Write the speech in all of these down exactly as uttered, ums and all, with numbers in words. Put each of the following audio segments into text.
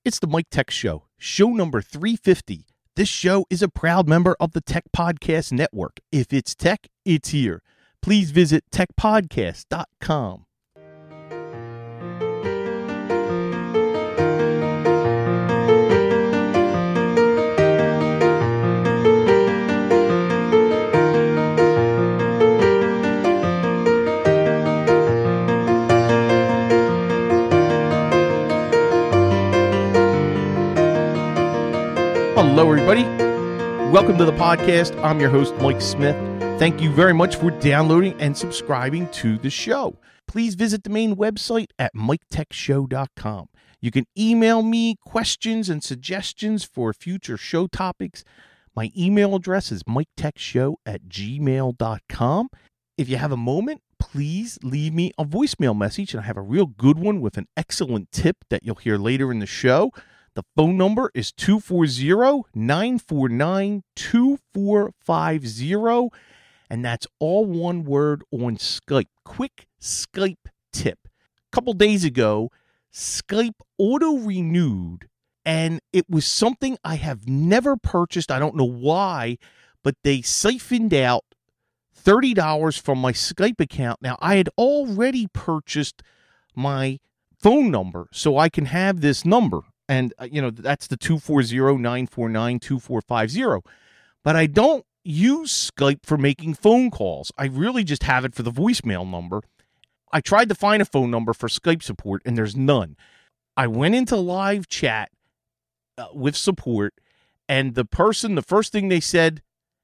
It's the Mike Tech Show, show number three fifty. This show is a proud member of the Tech Podcast Network. If it's tech, it's here. Please visit tech podcast dot com. Hello, everybody. Welcome to the podcast. I'm your host, Mike Smith. Thank you very much for downloading and subscribing to the show. Please visit the main website at mike tech show dot com. You can email me questions and suggestions for future show topics. My email address is mike tech show at gmail dot com. If you have a moment, please leave me a voicemail message, and I have a real good one with an excellent tip that you'll hear later in the show. The phone number is two four zero, nine four nine, two four five zero, and that's all one word on Skype. Quick Skype tip. A couple days ago, Skype auto-renewed, and it was something I have never purchased. I don't know why, but they siphoned out thirty dollars from my Skype account. Now, I had already purchased my phone number, so I can have this number. And, you know, that's the two four zero, nine four nine, two four five zero. But I don't use Skype for making phone calls. I really just have it for the voicemail number. I tried to find a phone number for Skype support, and there's none. I went into live chat uh, with support, and the person, the first thing they said,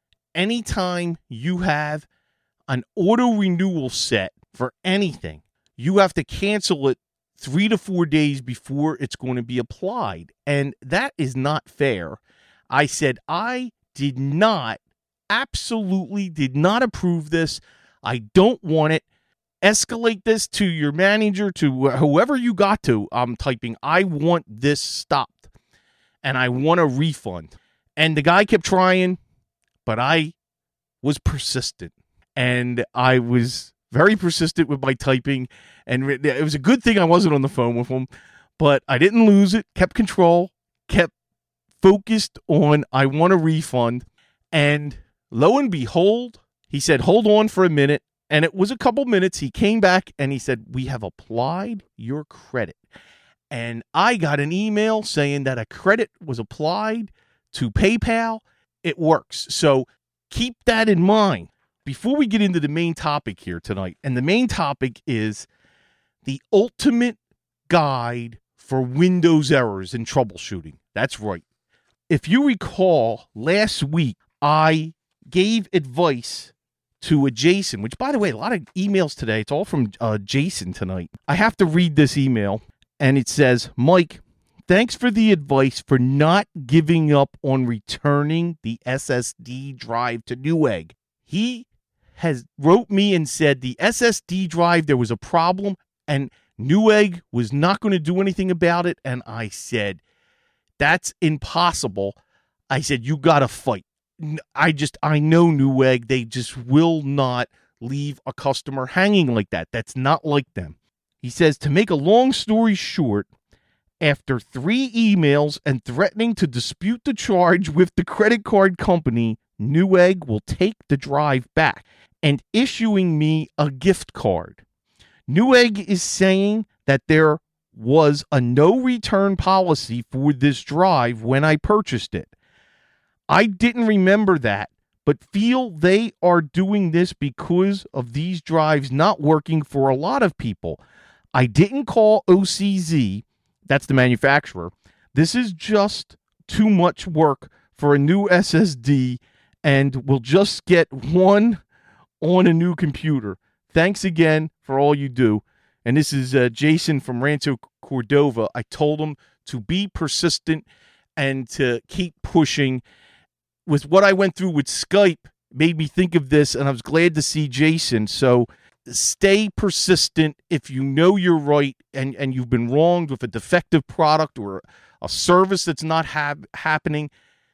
anytime you have an auto renewal set for anything, you have to cancel it three to four days before it's going to be applied. And that is not fair. I said, I did not, absolutely did not approve this. I don't want it. Escalate this to your manager, to whoever you got to. I'm typing, I want this stopped. And I want a refund. And the guy kept trying, but I was persistent. And I was very persistent with my typing, and it was a good thing I wasn't on the phone with him, but I didn't lose it, kept control, kept focused on I want a refund, and lo and behold, he said, hold on for a minute, and it was a couple minutes. He came back, and he said, we have applied your credit, and I got an email saying that a credit was applied to PayPal. It works, so keep that in mind. Before we get into the main topic here tonight, and the main topic is the ultimate guide for Windows errors and troubleshooting. That's right. If you recall, last week, I gave advice to a Jason, which, by the way, a lot of emails today, it's all from uh, Jason tonight. I have to read this email, and it says, Mike, thanks for the advice for not giving up on returning the S S D drive to Newegg. He has wrote me and said the S S D drive, there was a problem, and Newegg was not going to do anything about it. And I said, that's impossible. I said, you got to fight. I just, I know Newegg, they just will not leave a customer hanging like that. That's not like them. He says, to make a long story short, after three emails and threatening to dispute the charge with the credit card company, Newegg will take the drive back and issuing me a gift card. Newegg is saying that there was a no return policy for this drive when I purchased it. I didn't remember that, but feel they are doing this because of these drives not working for a lot of people. I didn't call O C Z, that's the manufacturer. This is just too much work for a new S S D, and we'll just get one on a new computer. Thanks again for all you do. And this is uh, Jason from Rancho Cordova. I told him to be persistent and to keep pushing. With what I went through with Skype, made me think of this, and I was glad to see Jason. So stay persistent. If you know you're right and, and you've been wronged with a defective product or a service that's not ha- happening,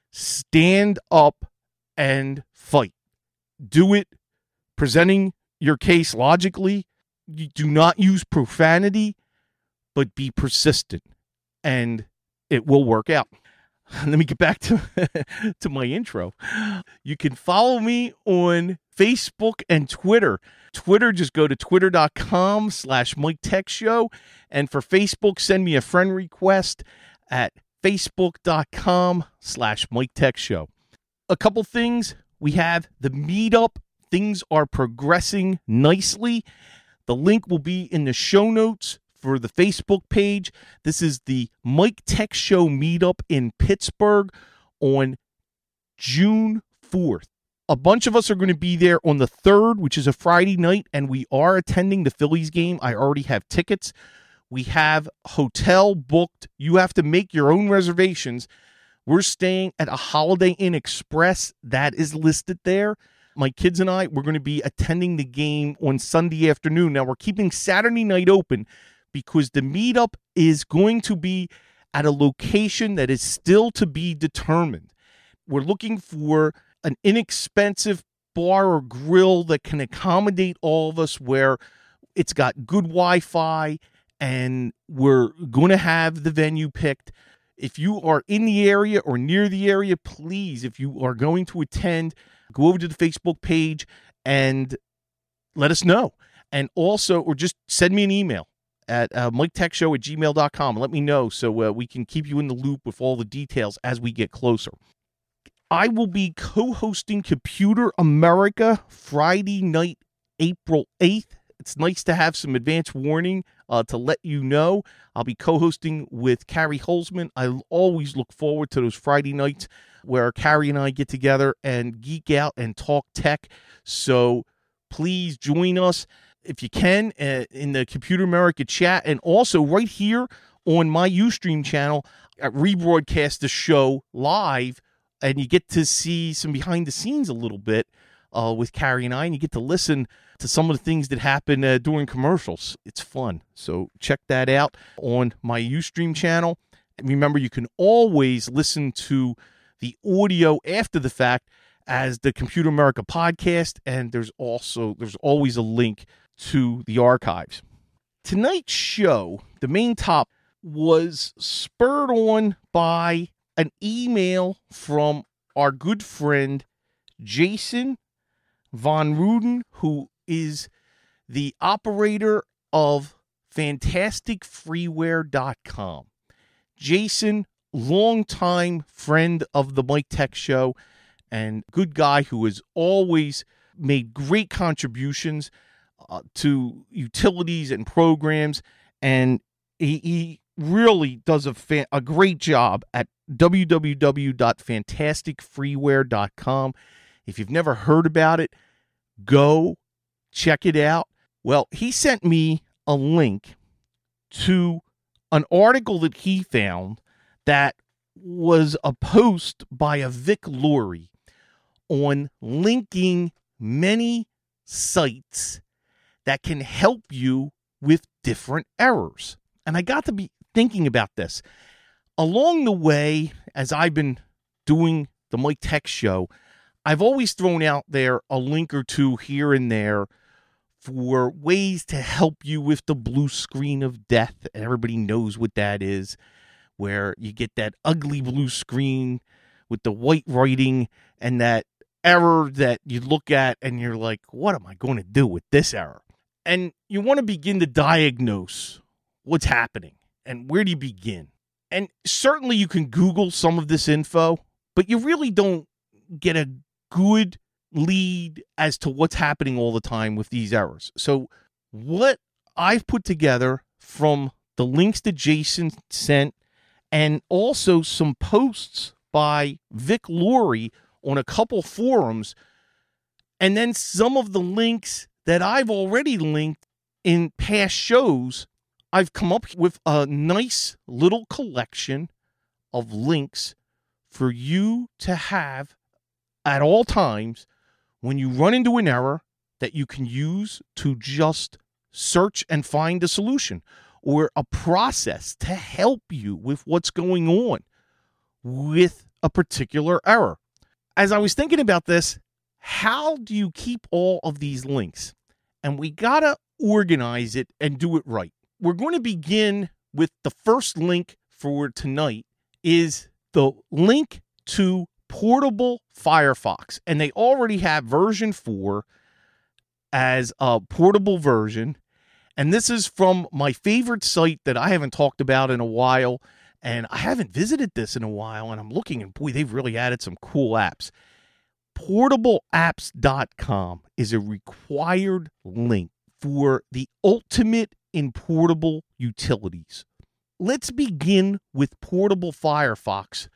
stand up and fight. Do it presenting your case logically. You do not use profanity, but be persistent. And it will work out. Let me get back to, to my intro. You can follow me on Facebook and Twitter. Twitter, just go to twitter.com slash Mike Tech Show. And for Facebook, send me a friend request at facebook.com slash Mike Tech Show. A couple things. We have the meetup. Things are progressing nicely. The link will be in the show notes for the Facebook page. This is the Mike Tech Show meetup in Pittsburgh on June fourth. A bunch of us are going to be there on the third, which is a Friday night, and we are attending the Phillies game. I already have tickets. We have hotel booked. You have to make your own reservations. We're staying at a Holiday Inn Express. That is listed there. My kids and I, we're going to be attending the game on Sunday afternoon. Now, we're keeping Saturday night open because the meetup is going to be at a location that is still to be determined. We're looking for an inexpensive bar or grill that can accommodate all of us, where it's got good Wi-Fi, and we're going to have the venue picked. If you are in the area or near the area, please, if you are going to attend, go over to the Facebook page and let us know. And also, or just send me an email at uh, mike tech show at gmail dot com and let me know so uh, we can keep you in the loop with all the details as we get closer. I will be co-hosting Computer America Friday night, April eighth. It's nice to have some advance warning uh, to let you know. I'll be co-hosting with Carrie Holzman. I always look forward to those Friday nights where Carrie and I get together and geek out and talk tech. So please join us if you can uh, in the Computer America chat, and also right here on my Ustream channel. I rebroadcast the show live, and you get to see some behind the scenes a little bit uh, with Carrie and I, and you get to listen to some of the things that happen uh, during commercials. It's fun. So check that out on my Ustream channel. And remember, you can always listen to the audio after the fact as the Computer America podcast, and there's also there's always a link to the archives. Tonight's show, the main topic, was spurred on by an email from our good friend Jason Von Ruden, who is the operator of fantastic freeware dot com. Jason, longtime friend of the Mike Tech Show, and good guy who has always made great contributions uh, to utilities and programs, and he, he really does a, fa- a great job at w w w dot fantastic freeware dot com. If you've never heard about it, go check it out. Well, he sent me a link to an article that he found that was a post by a Vic Laurie on linking many sites that can help you with different errors. And I got to be thinking about this. Along the way, as I've been doing the Mike Tech Show, I've always thrown out there a link or two here and there for ways to help you with the blue screen of death. And everybody knows what that is, where you get that ugly blue screen with the white writing and that error that you look at and you're like, what am I going to do with this error? And you want to begin to diagnose what's happening and where do you begin? And certainly you can Google some of this info, but you really don't get a good lead as to what's happening all the time with these errors. So what I've put together from the links that Jason sent, and also some posts by Vic Laurie on a couple forums, and then some of the links that I've already linked in past shows, I've come up with a nice little collection of links for you to have at all times when you run into an error that you can use to just search and find a solution, or a process to help you with what's going on with a particular error. As I was thinking about this, how do you keep all of these links? And we got to organize it and do it right. We're going to begin with the first link for tonight, is the link to Portable Firefox. And they already have version four as a portable version. And this is from my favorite site that I haven't talked about in a while. And I haven't visited this in a while. And I'm looking, and boy, they've really added some cool apps. portable apps dot com is a required link for the ultimate in portable utilities. Let's begin with Portable Firefox.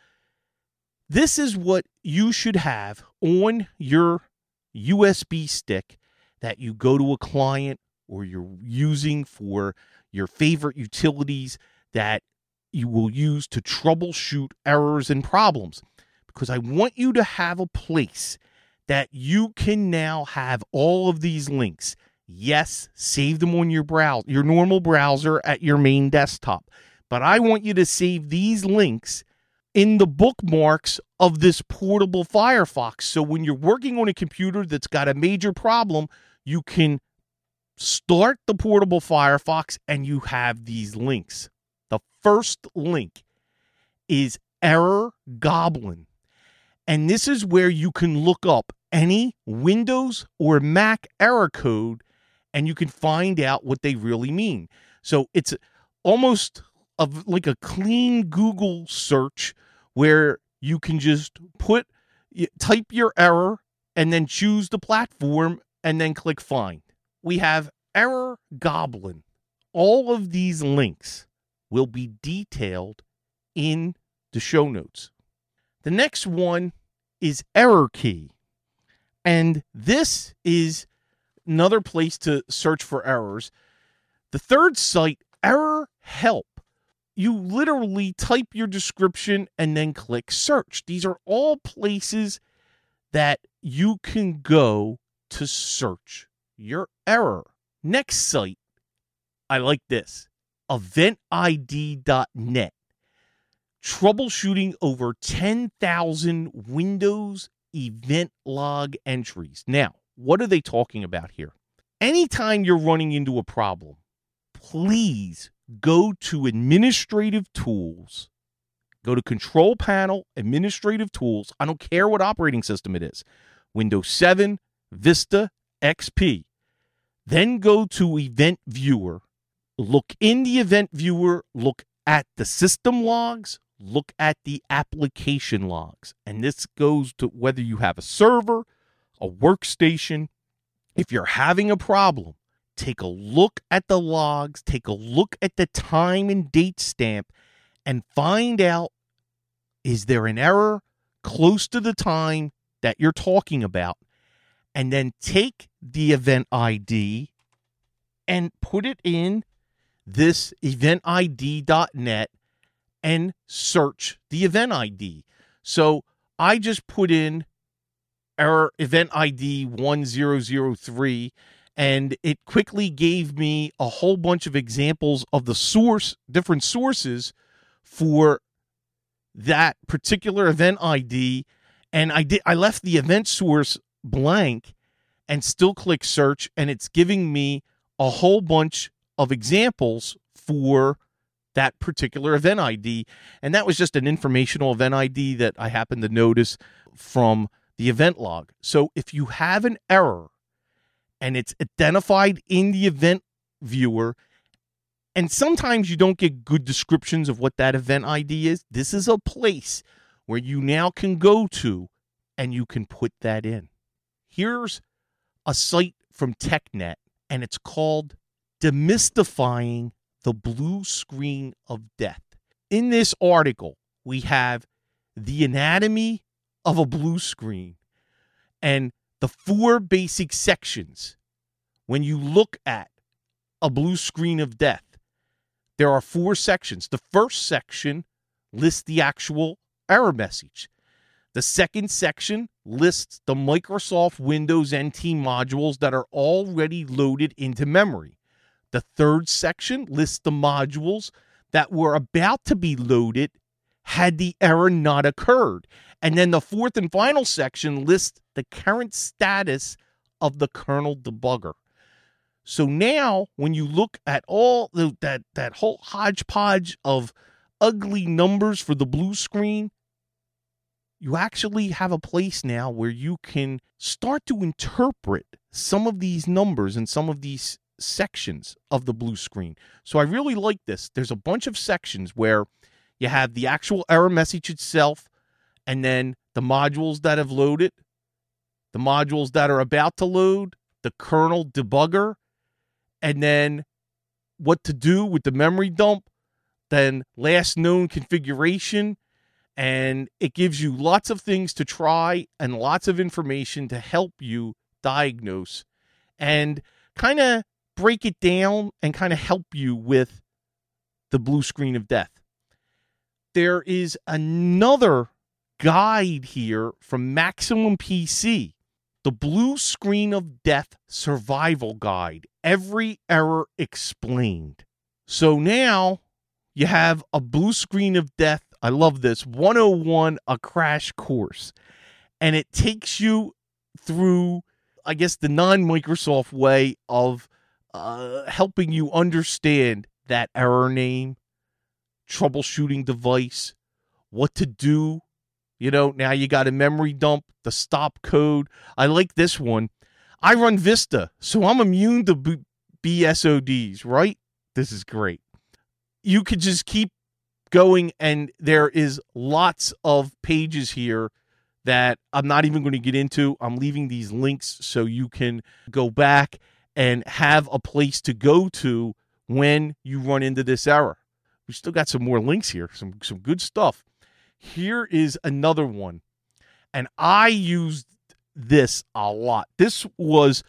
This is what you should have on your U S B stick that you go to a client or you're using for your favorite utilities that you will use to troubleshoot errors and problems. Because I want you to have a place that you can now have all of these links. Yes, save them on your browser, your normal browser at your main desktop. But I want you to save these links in the bookmarks of this Portable Firefox. So when you're working on a computer that's got a major problem, you can start the Portable Firefox and you have these links. The first link is Error Goblin. And this is where you can look up any Windows or Mac error code and you can find out what they really mean. So it's almost of like a clean Google search where you can just put, type your error and then choose the platform and then click find. We have Error Goblin. All of these links will be detailed in the show notes. The next one is Error Key. And this is another place to search for errors. The third site, Error Help. You literally type your description and then click search. These are all places that you can go to search your error. Next site, I like this, event I D dot net. Troubleshooting over ten thousand Windows event log entries. Now, what are they talking about here? Anytime you're running into a problem, please go to Administrative Tools, go to Control Panel, Administrative Tools. I don't care what operating system it is. Windows seven, Vista, X P. Then go to Event Viewer. Look in the Event Viewer, look at the system logs, look at the application logs. And this goes to whether you have a server, a workstation. If you're having a problem, take a look at the logs, take a look at the time and date stamp, and find out, is there an error close to the time that you're talking about? And then take the event I D and put it in this event I D dot net and search the event I D. So I just put in error event I D one zero zero three, and it quickly gave me a whole bunch of examples of the source, different sources for that particular event I D. And I did I left the event source blank and still click search, and it's giving me a whole bunch of examples for that particular event I D. And that was just an informational event I D that I happened to notice from the event log. So if you have an error and it's identified in the event viewer, and sometimes you don't get good descriptions of what that event I D is, this is a place where you now can go to and you can put that in. Here's a site from TechNet, and it's called Demystifying the Blue Screen of Death. In this article, we have the anatomy of a blue screen and the four basic sections. When you look at a blue screen of death, there are four sections. The first section lists the actual error message. The second section lists the Microsoft Windows N T modules that are already loaded into memory. The third section lists the modules that were about to be loaded had the error not occurred. And then the fourth and final section lists the current status of the kernel debugger. So now when you look at all the, that, that whole hodgepodge of ugly numbers for the blue screen, you actually have a place now where you can start to interpret some of these numbers and some of these sections of the blue screen. So I really like this. There's a bunch of sections where you have the actual error message itself, and then the modules that have loaded, the modules that are about to load, the kernel debugger, and then what to do with the memory dump, then last known configuration, and it gives you lots of things to try and lots of information to help you diagnose and kind of break it down and kind of help you with the blue screen of death. There is another guide here from Maximum P C, the Blue Screen of Death Survival Guide, Every Error Explained. So now you have a blue screen of death. I love this. one oh one, a crash course. And it takes you through, I guess, the non-Microsoft way of uh, helping you understand that error name, troubleshooting device, what to do. You know, now you got a memory dump, the stop code. I like this one. I run Vista, so I'm immune to B- BSODs, right? This is great. You could just keep going, and there is lots of pages here that I'm not even going to get into. I'm leaving these links so you can go back and have a place to go to when you run into this error. We still got some more links here, some some good stuff. Here is another one, and I used this a lot. This was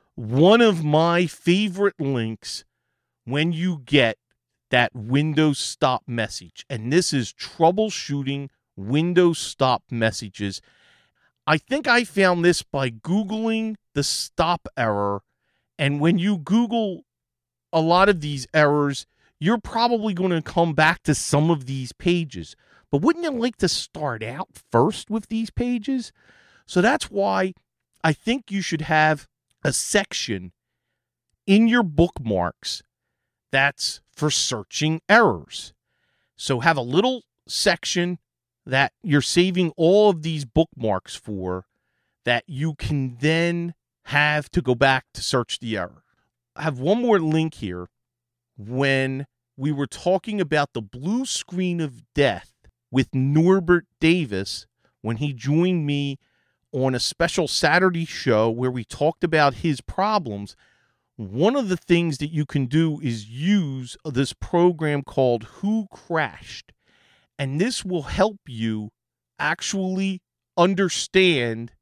one of my favorite links when you get that Windows stop message, and this is troubleshooting Windows stop messages. I think I found this by Googling the stop error, and when you Google a lot of these errors, you're probably going to come back to some of these pages. But wouldn't you like to start out first with these pages? So that's why I think you should have a section in your bookmarks that's for searching errors. So have a little section that you're saving all of these bookmarks for that you can then have to go back to search the error. I have one more link here. When we were talking about the blue screen of death with Norbert Davis, when he joined me on a special Saturday show where we talked about his problems, one of the things that you can do is use this program called Who Crashed. And this will help you actually understand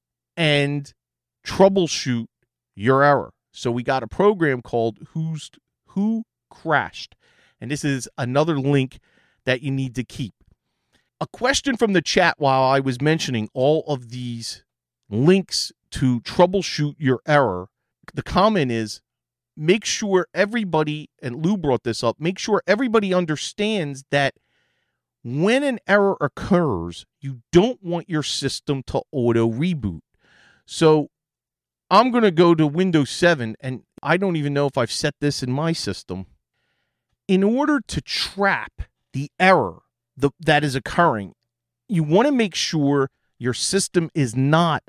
and troubleshoot your error. So we got a program called Who's Who Crashed. And this is another link that you need to keep. A question from the chat while I was mentioning all of these links to troubleshoot your error. The comment is, make sure everybody, and Lou brought this up, make sure everybody understands that when an error occurs, you don't want your system to auto reboot. So I'm going to go to Windows seven, and I don't even know if I've set this in my system. In order to trap the error the, that is occurring, you want to make sure your system is not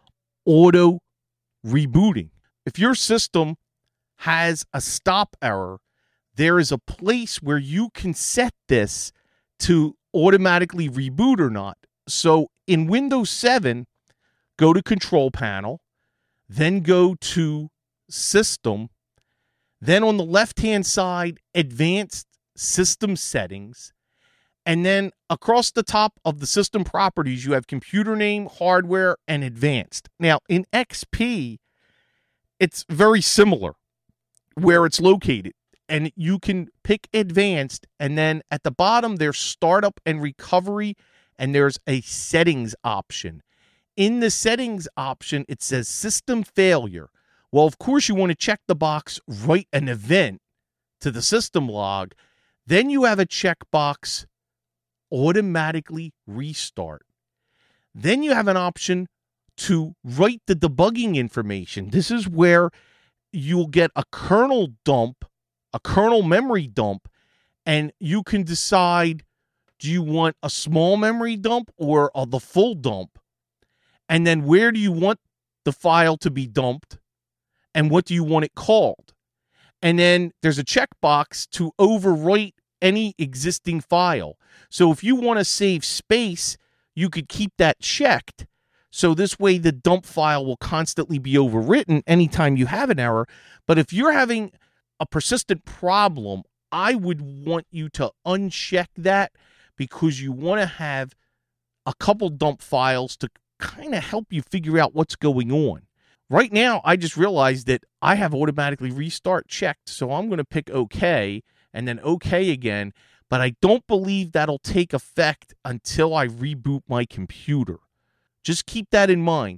auto rebooting. If your system has a stop error, there is a place where you can set this to automatically reboot or not. So in Windows seven, go to Control Panel, then go to System, then on the left-hand side, Advanced System Settings, and then across the top of the system properties, you have Computer Name, Hardware, and Advanced. Now, in X P, it's very similar where it's located, and you can pick Advanced, and then at the bottom, there's Startup and Recovery, and there's a Settings option. In the Settings option, it says System Failure. Well, of course, you want to check the box, write an event to the system log. Then you have a checkbox, Automatically Restart. Then you have an option to write the debugging information. This is where you'll get a kernel dump, a kernel memory dump, And you can decide, do you want a small memory dump or uh, the full dump? And then where do you want the file to be dumped? And what do you want it called? And then there's a checkbox to overwrite any existing file. So if you want to save space, you could keep that checked. So this way the dump file will constantly be overwritten anytime you have an error. But if you're having a persistent problem, I would want you to uncheck that, because you want to have a couple dump files to kind of help you figure out what's going on. Right now, I just realized that I have automatically restart checked, so I'm going to pick OK and then OK again, but I don't believe that'll take effect until I reboot my computer. Just keep that in mind.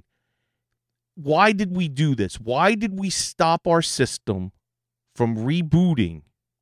Why did we do this? Why did we stop our system from rebooting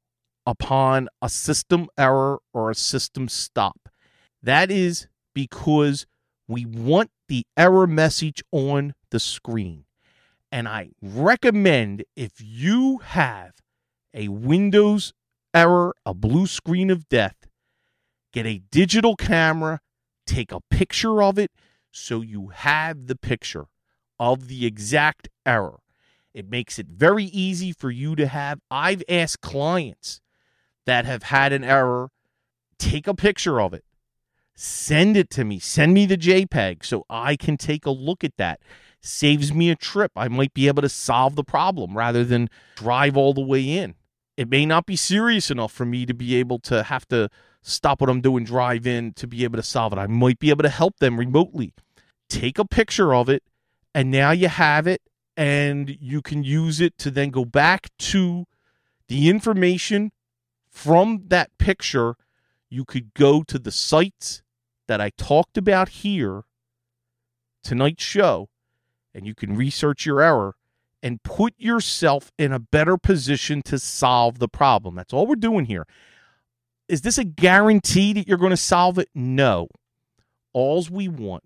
upon a system error or a system stop? That is because we want the error message on the screen. And I recommend, if you have a Windows error, a blue screen of death, get a digital camera, take a picture of it so you have the picture of the exact error. It makes it very easy for you to have. I've asked clients that have had an error, take a picture of it, send it to me, send me the JPEG so I can take a look at that. Saves me a trip. I might be able to solve the problem rather than drive all the way in. It may not be serious enough for me to be able to have to stop what I'm doing, drive in to be able to solve it. I might be able to help them remotely. Take a picture of it, and now you have it, and you can use it to then go back to the information from that picture. You could go to the sites that I talked about here, tonight's show, and you can research your error and put yourself in a better position to solve the problem. That's all we're doing here. Is this a guarantee that you're going to solve it? No. All we want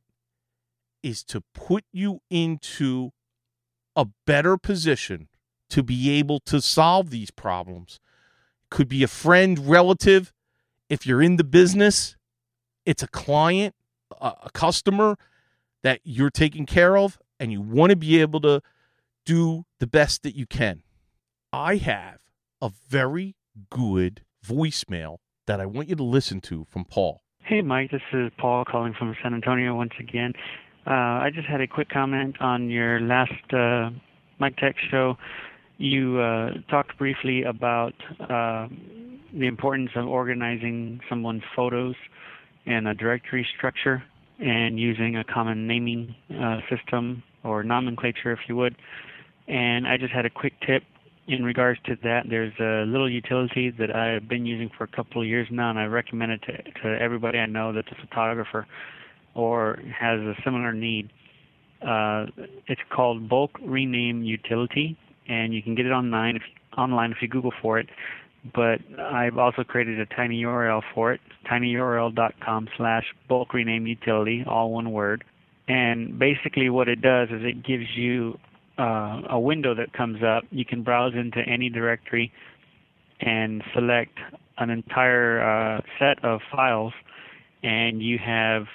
is to put you into a better position to be able to solve these problems. Could be a friend, relative. If you're in the business, it's a client, a, a customer that you're taking care of, and you want to be able to do the best that you can. I have a very good voicemail that I want you to listen to from Paul. Hey, Mike, this is Paul calling from San Antonio once again. Uh, I just had a quick comment on your last uh, Mike Tech show. You uh, talked briefly about uh, the importance of organizing someone's photos in a directory structure and using a common naming uh, system or nomenclature, if you would. And I just had a quick tip in regards to that. There's a little utility that I've been using for a couple of years now, and I recommend it to, to everybody I know that's a photographer or has a similar need. Uh, it's called Bulk Rename Utility, and you can get it online if, online if you Google for it. But I've also created a tiny U R L for it, tinyurl.com slash bulk rename utility, all one word. And basically what it does is it gives you uh, a window that comes up. You can browse into any directory and select an entire uh, set of files, and you have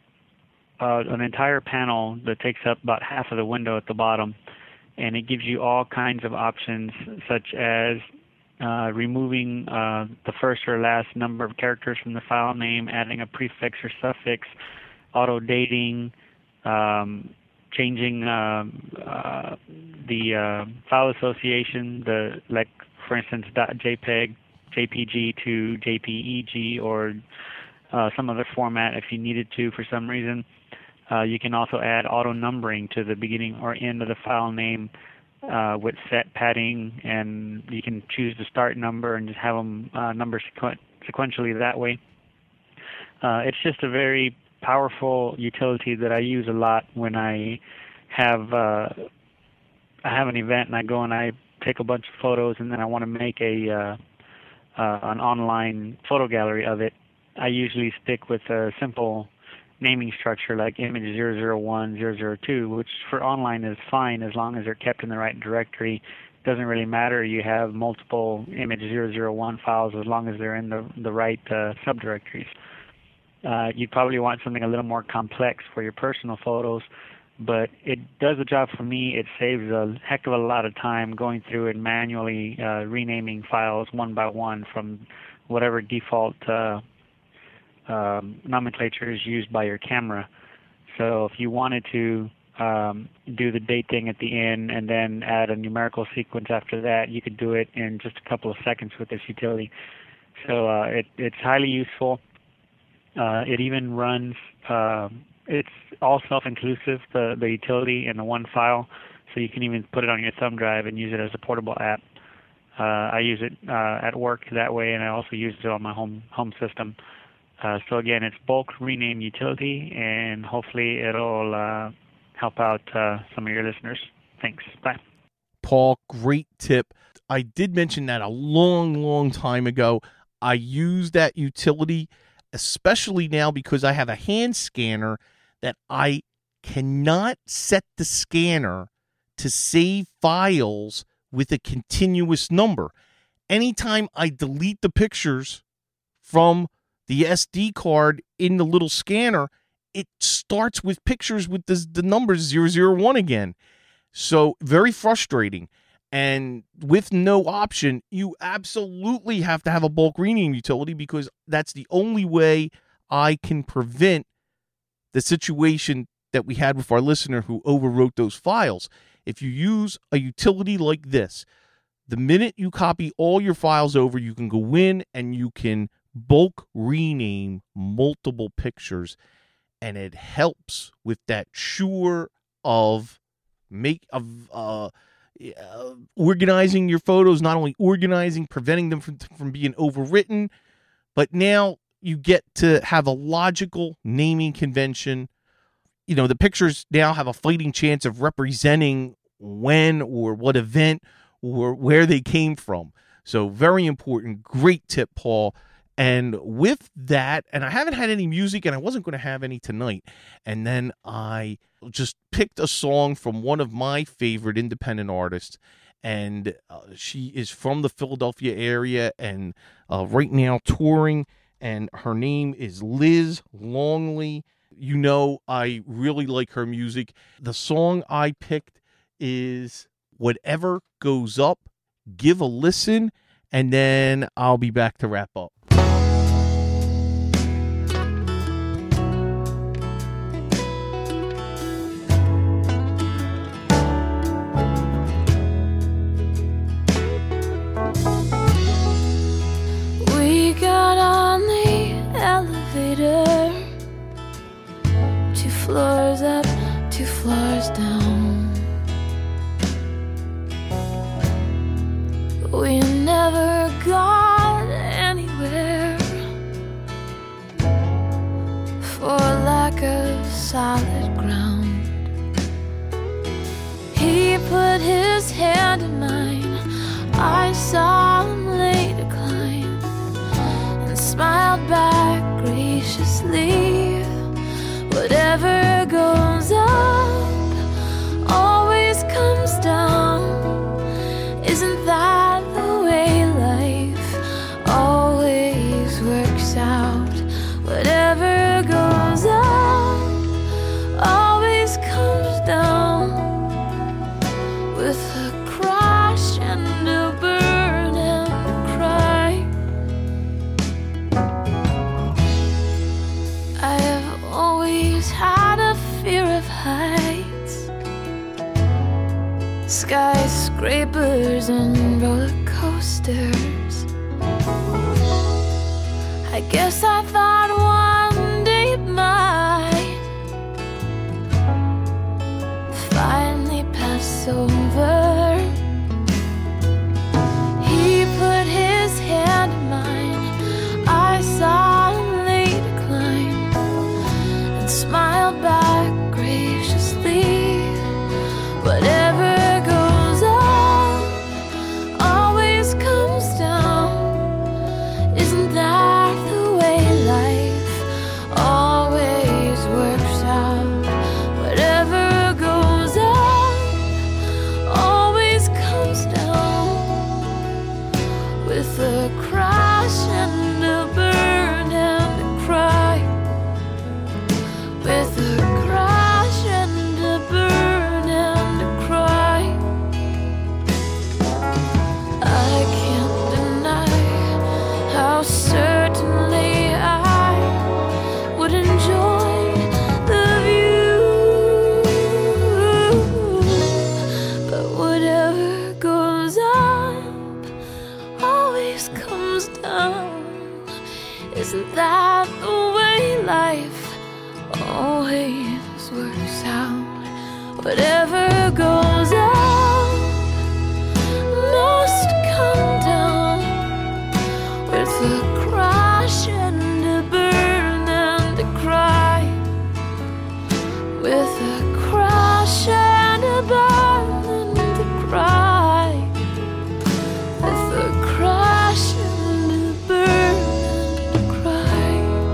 uh, an entire panel that takes up about half of the window at the bottom. And it gives you all kinds of options, such as uh, removing uh, the first or last number of characters from the file name, adding a prefix or suffix, auto-dating, um, changing uh, uh, the uh, file association, the like, for instance, .jpeg, J P G to J P E G, or uh, some other format if you needed to for some reason. Uh, you can also add auto-numbering to the beginning or end of the file name uh, with set padding, and you can choose the start number and just have them uh, number sequ sequentially that way. Uh, it's just a very powerful utility that I use a lot when I have uh, I have an event and I go and I take a bunch of photos, and then I want to make a uh, uh, an online photo gallery of it. I usually stick with a simple naming structure like image zero zero one, zero zero two, which for online is fine as long as they're kept in the right directory doesn't really matter. You have multiple image zero zero one files as long as they're in the the right uh, subdirectories. Uh, you probably want something a little more complex for your personal photos, but it does the job for me. It saves a heck of a lot of time going through and manually uh, renaming files one by one from whatever default uh, um, nomenclature is used by your camera. So if you wanted to um, do the date thing at the end and then add a numerical sequence after that, you could do it in just a couple of seconds with this utility. So uh, it, it's highly useful. Uh, it even runs, uh, it's all self-inclusive, the, the utility in the one file, so you can even put it on your thumb drive and use it as a portable app. Uh, I use it uh, at work that way, and I also use it on my home home system. Uh, so again, it's bulk rename utility, and hopefully it'll uh, help out uh, some of your listeners. Thanks. Bye. Paul, great tip. I did mention that a long, long time ago. I use that utility, especially now because I have a hand scanner that I cannot set the scanner to save files with a continuous number. Anytime I delete the pictures from the S D card in the little scanner, it starts with pictures with the, the numbers zero zero one again. So very frustrating. And with no option, you absolutely have to have a bulk rename utility because that's the only way I can prevent the situation that we had with our listener who overwrote those files. If you use a utility like this, the minute you copy all your files over, you can go in and you can bulk rename multiple pictures, and it helps with that sure of make of uh Uh, organizing your photos, not only organizing, preventing them from, from being overwritten, but now you get to have a logical naming convention. You know, the pictures now have a fighting chance of representing when or what event or where they came from. So very important. Great tip, Paul. And with that, and I haven't had any music, and I wasn't going to have any tonight. And then I just picked a song from one of my favorite independent artists, and uh, she is from the Philadelphia area and uh, right now touring, and her name is Liz Longley. You know, I really like her music. The song I picked is Whatever Goes Up. Give a listen, and then I'll be back to wrap up. Floors up, two floors down. We never got anywhere for lack of solid ground. He put his hand in mine, I solemnly declined, and smiled back graciously. Whatever goes up always comes down. Isn't that the way life always works out? Whatever goes up always comes down, with a crash and a burn and a cry. I have always had a fear of heights, skyscrapers and roller coasters. I guess I thought one day it might finally pass over. He put his hand in mine, I solemnly declined, and smiled back graciously. Whatever goes up always comes down. Isn't that the way life life always works out. Whatever goes up must come down, with a crash and a burn and a cry, with a crash and a burn and a cry, with a crash and a burn and a cry.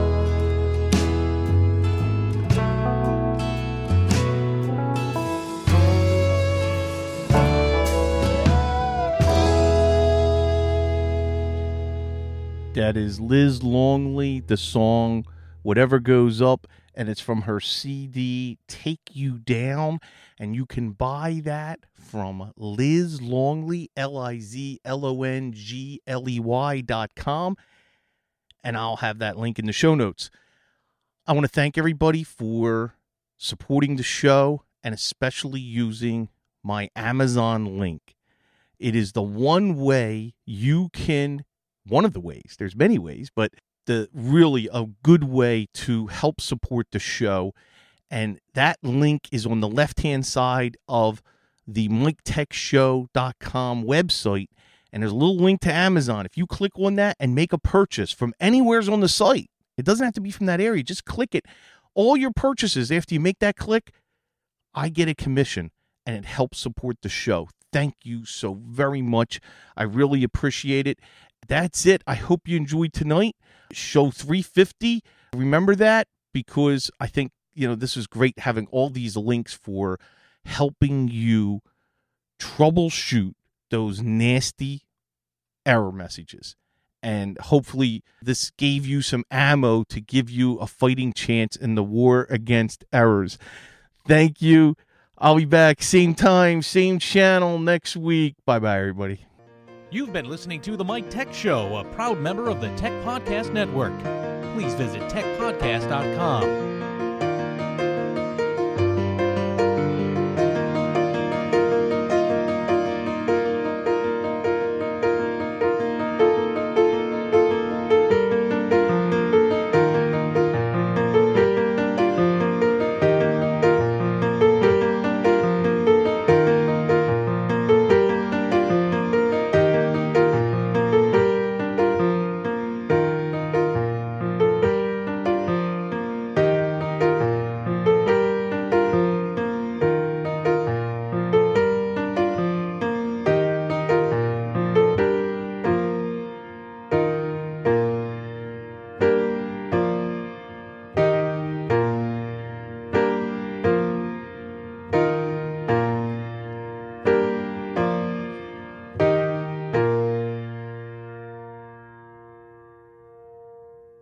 That is Liz Longley, the song Whatever Goes Up, and it's from her C D Take You Down, and you can buy that from Liz Longley, L I Z L O N G L E Y dot com, and I'll have that link in the show notes. I want to thank everybody for supporting the show and especially using my Amazon link. It is the one way you can, one of the ways, there's many ways, but the really a good way to help support the show. And that link is on the left-hand side of the mike tech show dot com website. And there's a little link to Amazon. If you click on that and make a purchase from anywhere's on the site, it doesn't have to be from that area. Just click it. All your purchases, after you make that click, I get a commission, and it helps support the show. Thank you so very much. I really appreciate it. That's it. I hope you enjoyed tonight. Show three fifty. Remember that, because I think, you know, this is great having all these links for helping you troubleshoot those nasty error messages. And hopefully this gave you some ammo to give you a fighting chance in the war against errors. Thank you. I'll be back same time, same channel next week. Bye-bye, everybody. You've been listening to The Mike Tech Show, a proud member of the Tech Podcast Network. Please visit tech podcast dot com.